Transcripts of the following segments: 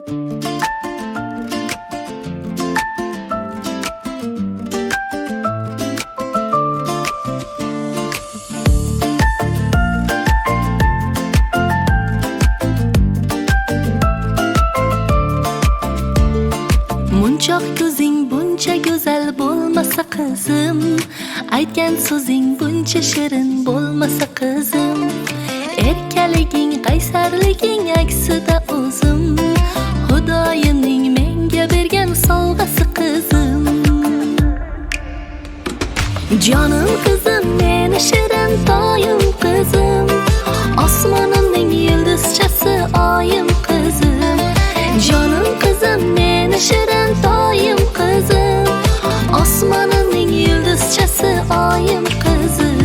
Munchoq ko'zing buncha go'zal bo'lmasa qizim, aytgan so'zing buncha shirin bo'lmasa qizim, erkaliging qaysarliging aksida o'zim, Xudoyimning menga bergan sovg'asi qizim. Jonim qizim, meni shirin toyim qizim, osmonimning yulduzchasi oyim qizim. Jonim qizim, meni shirin toyim qizim, osmonimning yulduzchasi oyim qizim.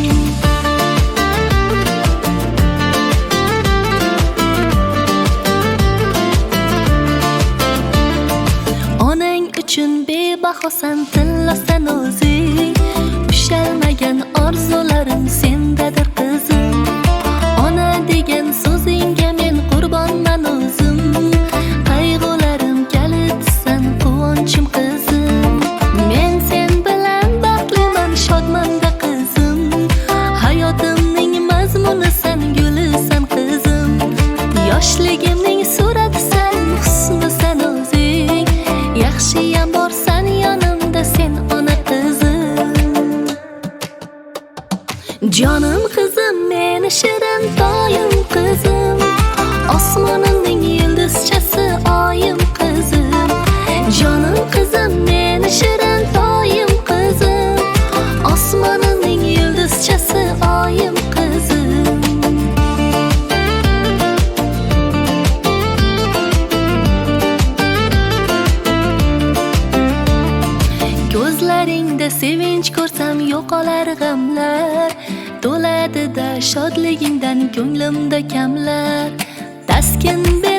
Onang uchun bebahosan tillasan o'zing, ushalmagan orzularim sendadir qizim. Ona degan so'zingga men qurbonman o'zim, qayg'ularim kalitsan quvonchim qizim. Men sen bilan baxtliman, shodmanda qizim, hayotimning mazmunisan, gulisan qizim. Yoshligimning suratisan, husnisan o'zing, yaxshiyam borsan yonimda sen ona qizim. Jonim qizim, meni shirin toyim qizim, osmonimning yulduzchasi oyim qizim. Jonim qizim, meni shirin toyim qizim, osmonimning yulduzchasi oyim qizim. Ko'zlaringda sevinch ko'rsam yo'qolar g'amlar, to'ladida shodligingdan ko'nglimda kamlar. Taskin